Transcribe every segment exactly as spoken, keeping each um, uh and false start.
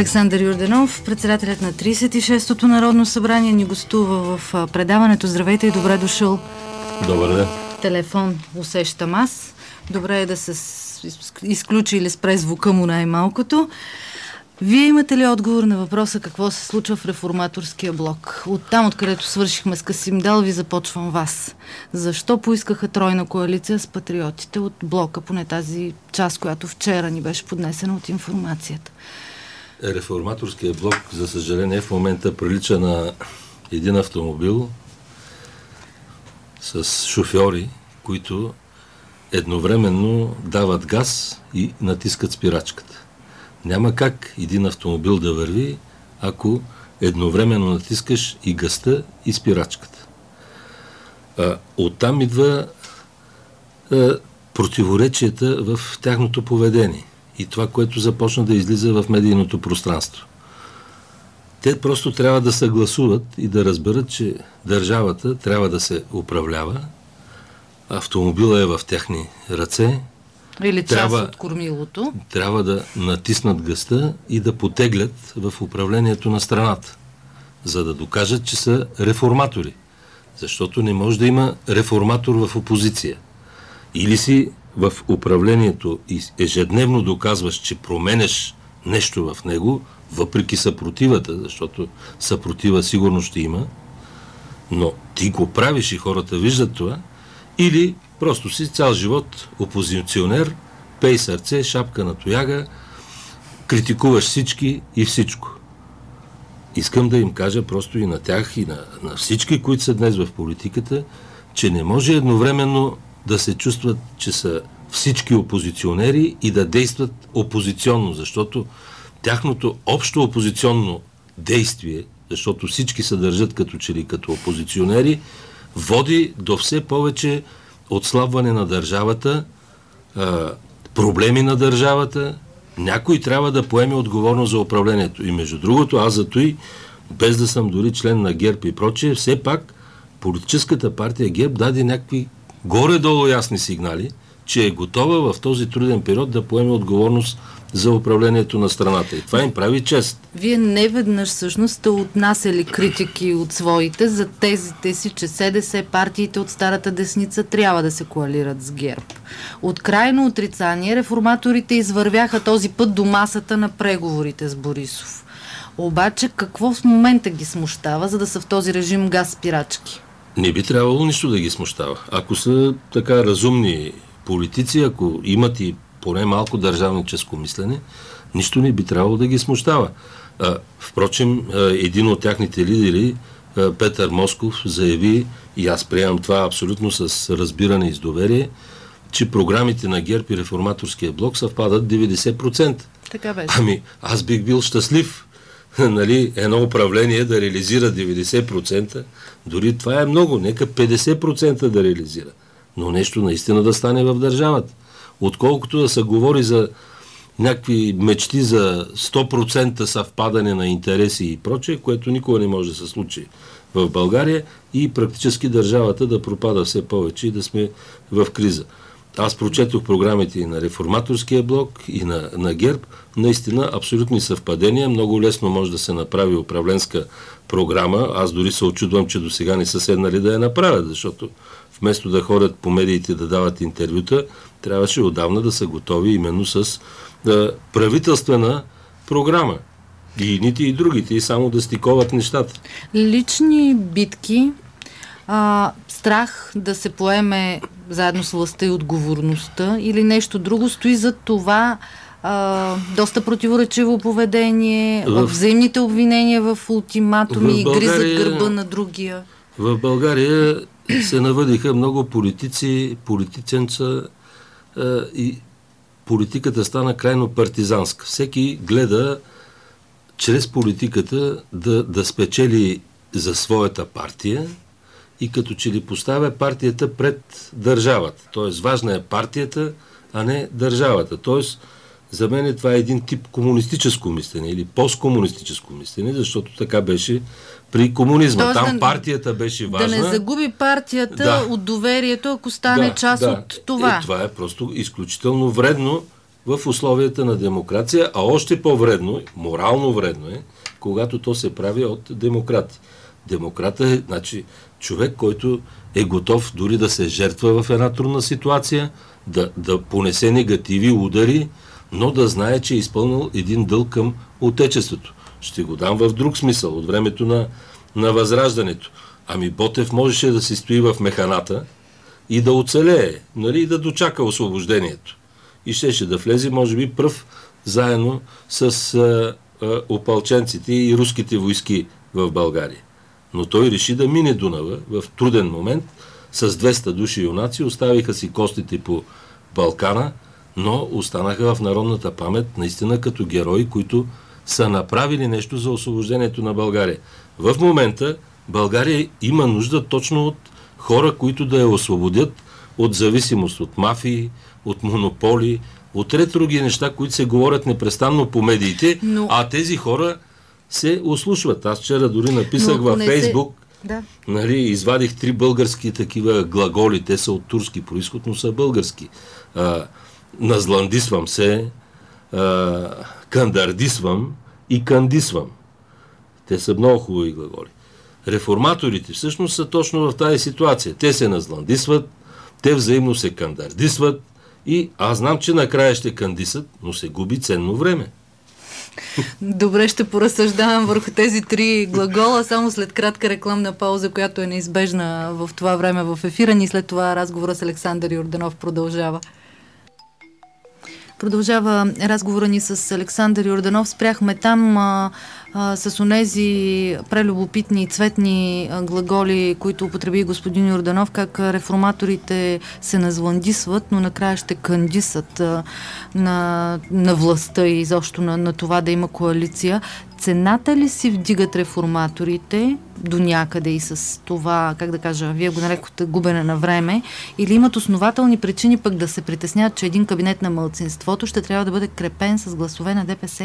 Александър Йорданов, председателят на тридесет и шестото Народно събрание, ни гостува в предаването. Здравейте и добре дошъл. Добър ден. Телефон усещам аз. Добре е да се изключи или спре звука му най-малкото. Вие имате ли отговор на въпроса какво се случва в реформаторския блок? Оттам, откъдето свършихме с Касим Дал, ви започвам вас. Защо поискаха тройна коалиция с патриотите от блока, поне тази част, която вчера ни беше поднесена от информацията? Реформаторския блок, за съжаление, в момента прилича на един автомобил с шофьори, които едновременно дават газ и натискат спирачката. Няма как един автомобил да върви, ако едновременно натискаш и газта, и спирачката. А, оттам идва а, противоречията в тяхното поведение и това, което започна да излиза в медийното пространство. Те просто трябва да съгласуват и да разберат, че държавата трябва да се управлява, автомобила е в техни ръце, или част трябва, от кормилото. Трябва да натиснат газта и да потеглят в управлението на страната, за да докажат, че са реформатори. Защото не може да има реформатор в опозиция. Или си в управлението и ежедневно доказваш, че променеш нещо в него, въпреки съпротивата, защото съпротива сигурно ще има, но ти го правиш и хората виждат това, или просто си цял живот опозиционер, пей сърце, шапка на тояга, критикуваш всички и всичко. Искам да им кажа просто и на тях, и на, на всички, които са днес в политиката, че не може едновременно да се чувстват, че са всички опозиционери и да действат опозиционно, защото тяхното общо опозиционно действие, защото всички се държат като че ли като опозиционери, води до все повече отслабване на държавата, проблеми на държавата. Някой трябва да поеме отговорност за управлението. И между другото, аз зато и, без да съм дори член на ГЕРБ и прочее, все пак политическата партия ГЕРБ даде някакви горе-долу ясни сигнали, че е готова в този труден период да поеме отговорност за управлението на страната. И това им прави чест. Вие не веднъж всъщност сте отнасяли критики от своите за тезите си, че СДС, партиите от старата десница трябва да се коалират с ГЕРБ. От крайно отрицание реформаторите извървяха този път до масата на преговорите с Борисов. Обаче какво в момента ги смущава, за да са в този режим газ-спирачки? Не би трябвало нищо да ги смущава. Ако са така разумни политици, ако имат и поне малко държавническо мислене, нищо не би трябвало да ги смущава. А, впрочем, един от тяхните лидери, Петър Москов, заяви, и аз приемам това абсолютно с разбиране и с доверие, че програмите на ГЕРБ и реформаторския блок съвпадат деветдесет процента. Така беше. Ами, аз бих бил щастлив, нали, едно управление да реализира деветдесет процента. Дори това е много. Нека петдесет процента да реализира. Но нещо наистина да стане в държавата. Отколкото да се говори за някакви мечти за сто процента съвпадане на интереси и прочее, което никога не може да се случи в България и практически държавата да пропада все повече и да сме в криза. Аз прочетох програмите и на реформаторския блок, и на, на ГЕРБ. Наистина абсолютни съвпадения. Много лесно може да се направи управленска програма. Аз дори се очудвам, че до сега не са седнали да я направят, защото вместо да ходят по медиите да дават интервюта, трябваше отдавна да са готови именно с да, правителствена програма. И едните и другите, и само да стиковат нещата. Лични битки, а, страх да се поеме заедно с властта и отговорността или нещо друго стои за това а, доста противоречиво поведение, в... взаимните обвинения в ултиматуми, игри България... за гърба на другия. В България се навъдиха много политици, политиценца а, и политиката стана крайно партизанска. Всеки гледа чрез политиката да, да спечели за своята партия и като че ли поставя партията пред държавата. Тоест важна е партията, а не държавата. Тоест за мен това е един тип комунистическо мислене или посткомунистическо мислене, защото така беше при комунизма. Тоест, там да, партията беше важна. Да не загуби партията да, от доверието, ако стане да, част да. от това. Е, това е просто изключително вредно в условията на демокрация, а още по-вредно, морално вредно е, когато то се прави от демократи. Демократа е, значи, човек, който е готов дори да се жертва в една трудна ситуация, да, да понесе негативи, удари, но да знае, че е изпълнил един дълг към Отечеството. Ще го дам в друг смисъл, от времето на, на Възраждането. Ами Ботев можеше да си стои в механата и да оцелее, нали, и да дочака освобождението. И щеше да влезе, може би, пръв заедно с а, а, опалченците и руските войски в България. Но той реши да мине Дунава в труден момент с двеста души юнаци, оставиха си костите по Балкана, но останаха в народната памет наистина като герои, които са направили нещо за освобождението на България. В момента България има нужда точно от хора, които да я освободят от зависимост от мафии, от монополи, от ред други неща, които се говорят непрестанно по медиите, но... а тези хора се ослушват. Аз вчера дори написах във Фейсбук, се... да. нали, извадих три български такива глаголи, те са от турски произход, но са български. А, назландисвам се, а, кандардисвам и кандисвам. Те са много хубави глаголи. Реформаторите всъщност са точно в тази ситуация. Те се назландисват, те взаимно се кандардисват и аз знам, че накрая ще кандисат, но се губи ценно време. Добре, ще поразсъждавам върху тези три глагола, само след кратка рекламна пауза, която е неизбежна в това време в ефира ни. След това разговора с Александър Йорданов продължава. Продължава разговора ни с Александър Йорданов. Спряхме там а, а, с онези прелюбопитни цветни а, глаголи, които употреби господин Йорданов, как реформаторите се назландисват, но накрая ще кандисат а, на, на властта и изобщо на, на това да има коалиция. Цената ли си вдигат реформаторите до някъде и с това, как да кажа, вие го нарекохте губене на време, или имат основателни причини пък да се притеснят, че един кабинет на малцинството ще трябва да бъде крепен с гласове на ДПС?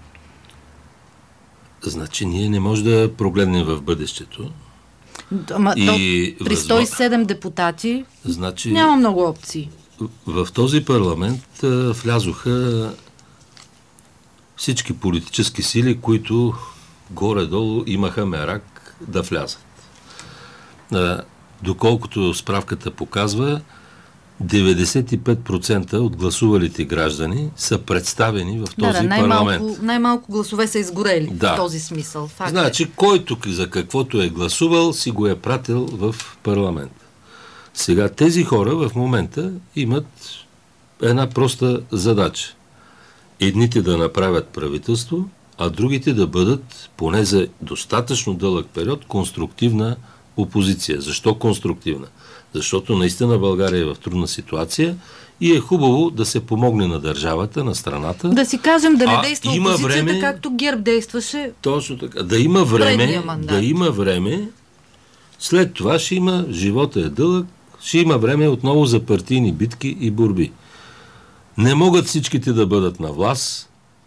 Значи ние не може да прогледнем в бъдещето. Ама, и то, при сто и седем депутати значи, няма много опции. В, в този парламент а, влязоха всички политически сили, които горе-долу имаха мерак да влязат. А, доколкото справката показва, деветдесет и пет процента от гласувалите граждани са представени в този да, да, най-малко, парламент. Най-малко гласове са изгорели да. В този смисъл. Факт значи, който за каквото е гласувал, си го е пратил в парламент. Сега тези хора в момента имат една проста задача. Едните да направят правителство, а другите да бъдат, поне за достатъчно дълъг период, конструктивна опозиция. Защо конструктивна? Защото наистина България е в трудна ситуация и е хубаво да се помогне на държавата, на страната. Да си кажем да не действа опозицията, време, както ГЕРБ действаше. Точно така. Да има време, да има време, след това ще има, живота е дълъг, ще има време отново за партийни битки и борби. Не могат всичките да бъдат на власт,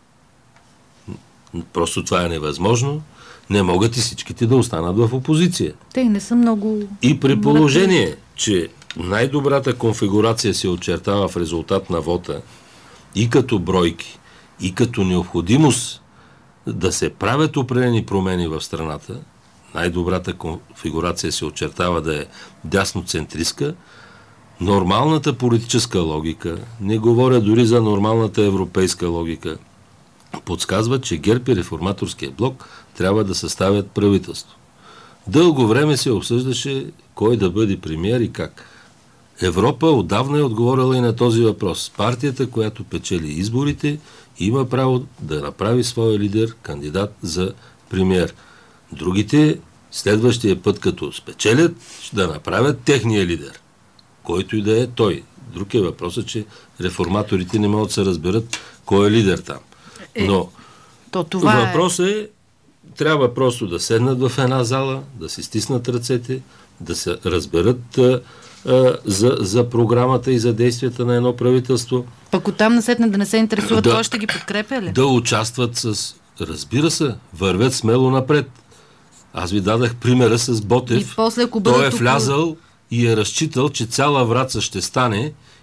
просто това е невъзможно. Не могат и всичките да останат в опозиция. Те не са много... И при положение, че най-добрата конфигурация се очертава в резултат на вота и като бройки, и като необходимост да се правят определени промени в страната, най-добрата конфигурация се очертава да е дясноцентристка, нормалната политическа логика, не говоря дори за нормалната европейска логика, подсказва, че ГЕРБ и Реформаторския блок трябва да съставят правителство. Дълго време се обсъждаше кой да бъде премиер и как. Европа отдавна е отговорила и на този въпрос. Партията, която печели изборите, има право да направи своя лидер кандидат за премиер. Другите, следващия път, като спечелят, да направят техния лидер, който и да е той. Друг е въпросът, че реформаторите не могат да се разберат кой е лидер там. Но то това въпросът е, трябва просто да седнат в една зала, да си стиснат ръцете, да се разберат а, а, за, за програмата и за действията на едно правителство. Пък оттам насетне да не се интересуват, да, кой ще ги подкрепя ли? Да участват с... Разбира се, вървят смело напред. Аз ви дадах примера с Ботев. И после, той е влязал и е разчитал, че цяла Враца ще стане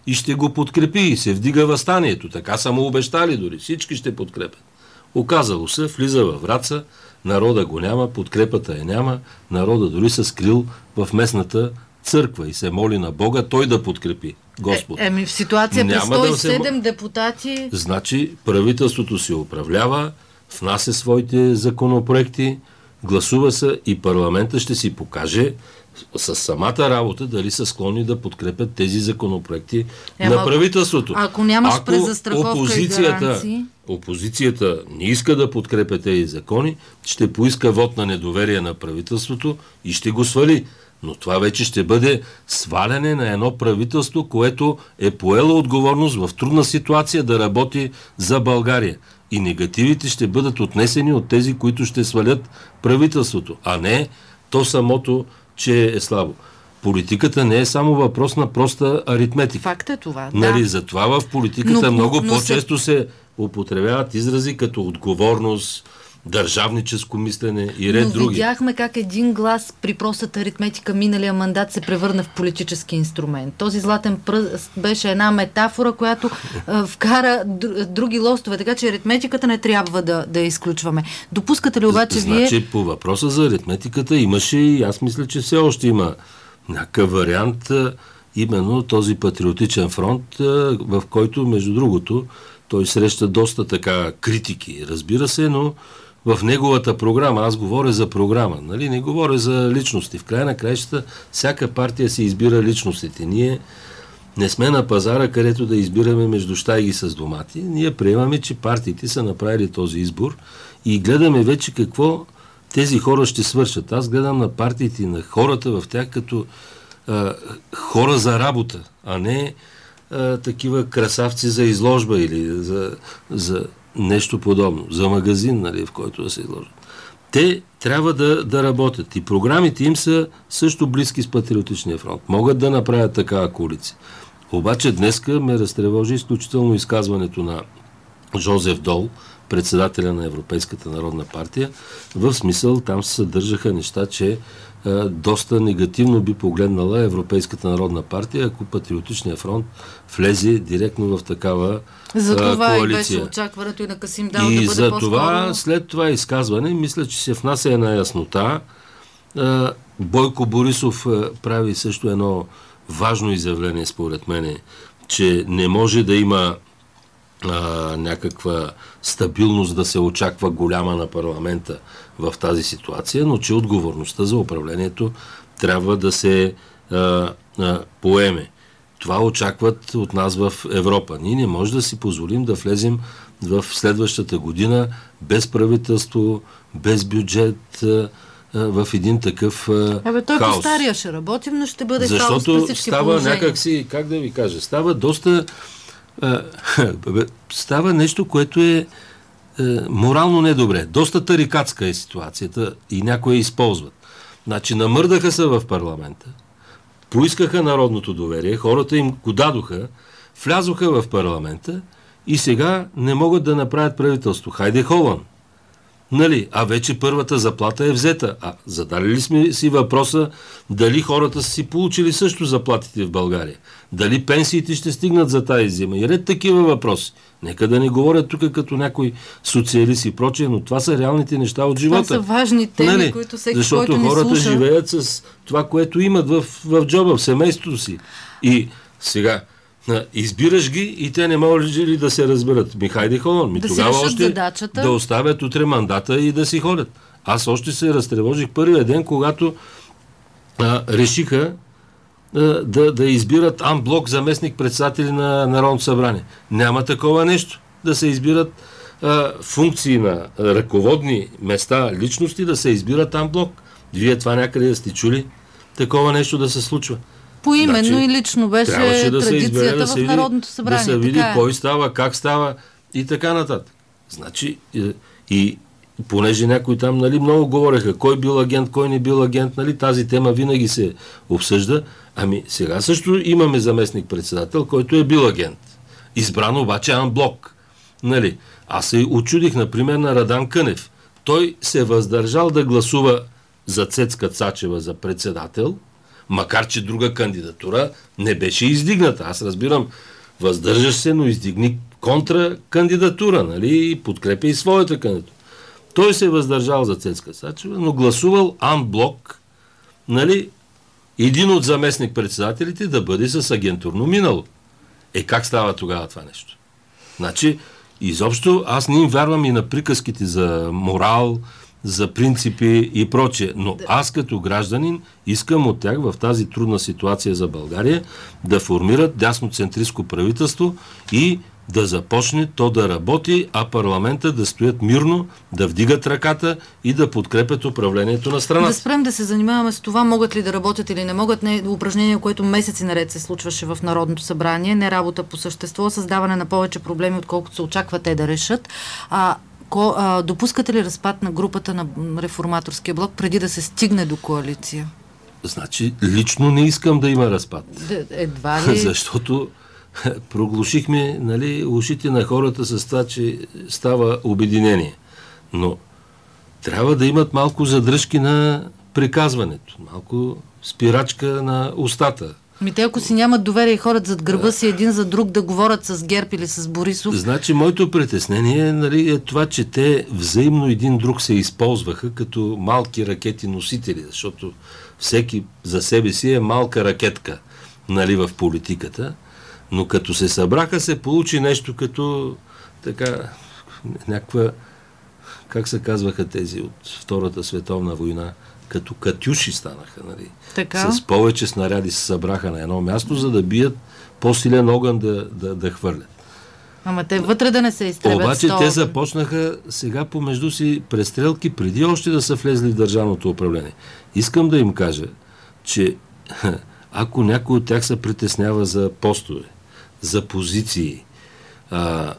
и ще го подкрепи и се вдига въстанието. Така са му обещали дори. Всички ще подкрепят. Оказало се, влиза във Враца, народа го няма, подкрепата я няма, народа дори се скрил в местната църква и се моли на Бога той да подкрепи Господ. Е, еми в ситуация при Няма сто и да се седем мо- депутати... Значи правителството се управлява, внася своите законопроекти, гласува се и парламента ще си покаже с самата работа дали са склонни да подкрепят тези законопроекти Е, на ма, правителството. ако нямаш Ако презастраховка и опозицията, гаранции... опозицията не иска да подкрепя тези закони, ще поиска вод на недоверие на правителството и ще го свали. Но това вече ще бъде сваляне на едно правителство, което е поело отговорност в трудна ситуация да работи за България. И негативите ще бъдат отнесени от тези, които ще свалят правителството, а не то самото, че е слабо. Политиката не е само въпрос на проста аритметика. Факт е това, да. Нали, затова в политиката Но- много но по-често се употребяват изрази като отговорност, държавническо мислене и ред Но други. видяхме как един глас при простата аритметика миналия мандат се превърна в политически инструмент. Този златен пръст беше една метафора, която а, вкара д- други лостове, така че аритметиката не трябва да, да я изключваме. Допускате ли обаче Значи, вие... по въпроса за аритметиката имаше и аз мисля, че все още има някакъв вариант, а, именно този патриотичен фронт, а, в който, между другото, той среща доста така критики, разбира се, но в неговата програма, аз говоря за програма, нали? Не говоря за личности. В края на краищата всяка партия си избира личностите. Ние не сме на пазара, където да избираме между щайги с домати. Ние приемаме, че партиите са направили този избор и гледаме вече какво тези хора ще свършат. Аз гледам на партиите и на хората в тях като а, хора за работа, а не а, такива красавци за изложба или за, за нещо подобно, за магазин, нали, в който да се изложат. Те трябва да, да работят и програмите им са също близки с Патриотичния фронт. Могат да направят такава коалиция. Обаче днеска ме разтревожи изключително изказването на Жозеф Дол, председателя на Европейската народна партия. В смисъл там се съдържаха неща, че а, доста негативно би погледнала Европейската народна партия, ако Патриотичния фронт влезе директно в такава За това а, и коалиция. беше очакването и на Касим Дал И да бъде за по-скоро... това, след това изказване, мисля, че се внася една яснота. А, Бойко Борисов а, прави също едно важно изявление, според мен, че не може да има а, някаква стабилност, да се очаква голяма на парламента в тази ситуация, но че отговорността за управлението трябва да се а, а, поеме. Това очакват от нас в Европа. Ние не може да си позволим да влезем в следващата година без правителство, без бюджет, а, в един такъв а, Абе, той хаос. по стария ще работим, но ще бъде хаос при Защото всички става положения. някакси, как да ви кажа, става доста а, става нещо, което е а, морално недобре. Доста тарикатска е ситуацията и някои я използват. Значи намърдаха се в парламента, поискаха народното доверие, хората им го дадоха, влязоха в парламента и сега не могат да направят правителство. Хайде Холан! Нали? А вече първата заплата е взета. А задали ли сме си въпроса дали хората са си получили също заплатите в България? Дали пенсиите ще стигнат за тази зима? И ред такива въпроси. Нека да не говорят тук като някой социалист и прочее, но това са реалните неща от живота. Това са важни теми, нали? които всеки, Защото който ни хората слуша... живеят с това, което имат в, в джоба, в семейството си. И сега избираш ги и те не могат ли да се разберат. Ми хайде ходон. Ми Да си тогава решат още задачата. да оставят утре мандата и да си ходят. Аз още се разтревожих първия ден, когато а, решиха а, да, да избират анблок заместник председатели на Народното събрание. Няма такова нещо. Да се избират а, функции на ръководни места, личности, да се избират анблок. Вие това някъде да сте чули такова нещо да се случва. Поименно Значи, и лично беше да традицията да в види, Народното събрание. Да се види така е. кой става, как става и така нататък. Значи, и, и понеже някои там, нали, много говореха, кой бил агент, кой не бил агент, нали, тази тема винаги се обсъжда. Ами сега също имаме заместник-председател, който е бил агент. Избран обаче анблок. Нали. Аз се очудих, например, на Радан Кънев. Той се въздържал да гласува за Цецка Цачева за председател, макар че друга кандидатура не беше издигната. Аз разбирам, въздържаш се, но издигни контракандидатура, нали, и подкрепя и своята кандидатура. Той се е въздържал за Цецка Цачева, но гласувал анблок, нали, един от заместник-председателите да бъде с агентурно минало. Е, как става тогава това нещо? Значи, изобщо аз не им вярвам и на приказките за морал, за принципи и прочее. Но аз като гражданин искам от тях в тази трудна ситуация за България да формират дясноцентристко правителство и да започне то да работи, а парламента да стоят мирно, да вдигат ръката и да подкрепят управлението на страната. Да спрем да се занимаваме с това, могат ли да работят или не могат. Не упражнение, което месеци наред се случваше в Народното събрание, не работа по същество, създаване на повече проблеми, отколкото се очаква те да решат. А, ко, а допускате ли разпад на групата на Реформаторския блок преди да се стигне до коалиция? Значи, лично не искам да има разпад. Едва ли? Защото проглушихме, нали, ушите на хората с това, че става обединение. Но трябва да имат малко задръжки на приказването, малко спирачка на устата. Ми те, ако си нямат доверие и хората зад гърба си един за друг да говорят с ГЕРБ или с Борисов... Значи, моето притеснение, нали, е това, че те взаимно един друг се използваха като малки ракети носители, защото всеки за себе си е малка ракетка, нали, в политиката. Но като се събраха, се получи нещо като така, някаква, как се казваха тези от Втората световна война, като катюши станаха, нали? Така? С повече снаряди се събраха на едно място, за да бият по-силен огън да, да, да хвърлят. Ама те вътре да не се изтребят. Обаче те започнаха сега помежду си престрелки, преди още да са влезли в държавното управление. Искам да им кажа, че ако някой от тях се притеснява за постове, за позиции, а,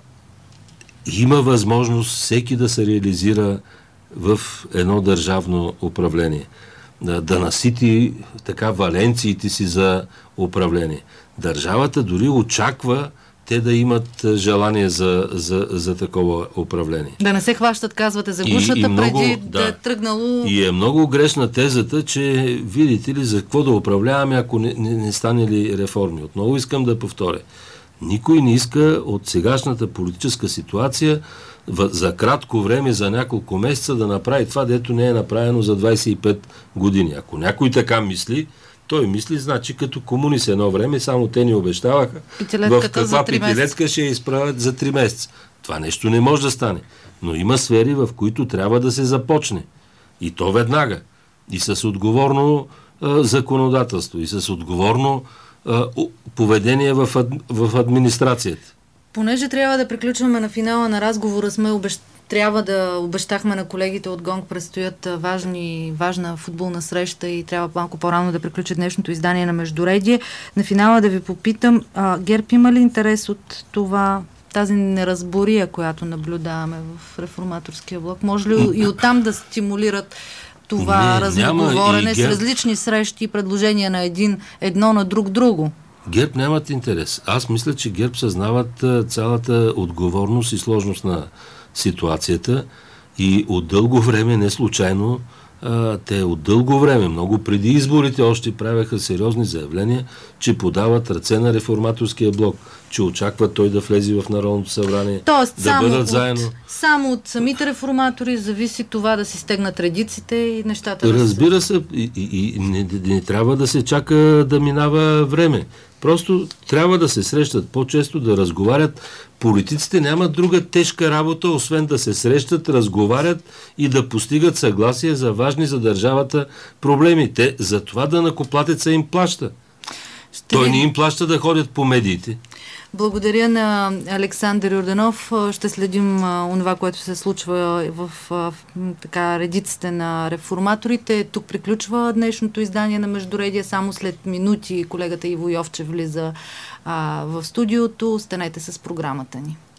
има възможност всеки да се реализира в едно държавно управление. Да, да насити така валенциите си за управление. Държавата дори очаква те да имат желание за, за, за такова управление. Да не се хващат, казвате, за гушата, и, и много, преди да, да е тръгнало... И е много грешна тезата, че видите ли, за какво да управляваме, ако не, не, не стане ли реформи. Отново искам да повторя. Никой не иска от сегашната политическа ситуация в, за кратко време, за няколко месеца да направи това, дето не е направено за двайсет и пет години. Ако някой така мисли, той мисли, значи като комунист едно време, само те ни обещаваха в каква петилетка ще я изправят за три месеца. Това нещо не може да стане. Но има сфери, в които трябва да се започне. И то веднага. И с отговорно а, законодателство, и с отговорно а, поведение в, ад, в администрацията. Понеже трябва да приключваме на финала на разговора, сме обещ... трябва да обещахме на колегите от Гонг, предстоят важни, важна футболна среща и трябва малко по-рано да приключи днешното издание на Междуредие. На финала да ви попитам, а, ГЕРБ има ли интерес от това, тази неразбория, която наблюдаваме в Реформаторския блок? Може ли и оттам да стимулират това разговорене с различни срещи и предложения на един, едно на друг друго? ГЕРБ нямат интерес. Аз мисля, че ГЕРБ съзнават а, цялата отговорност и сложност на ситуацията и от дълго време, не случайно, а, те от дълго време, много преди изборите, още правяха сериозни заявления, че подават ръце на Реформаторския блок, че очакват той да влезе в Народното събрание. Тоест, да бъдат от, заедно. Само от самите реформатори зависи това да си стегнат редиците и нещата. Разбира се, и, и, и не, не трябва да се чака да минава време. Просто трябва да се срещат по-често, да разговарят. Политиците нямат друга тежка работа, освен да се срещат, разговарят и да постигат съгласие за важни за държавата проблеми. Те за това данъкоплатеца им плаща. Ще... Той не им плаща да ходят по медиите. Благодаря на Александър Йорданов. Ще следим а, онова, което се случва в, а, в така, редиците на реформаторите. Тук приключва днешното издание на Междуредие. Само след минути колегата Иво Йовчев влиза а, в студиото. Останете с програмата ни.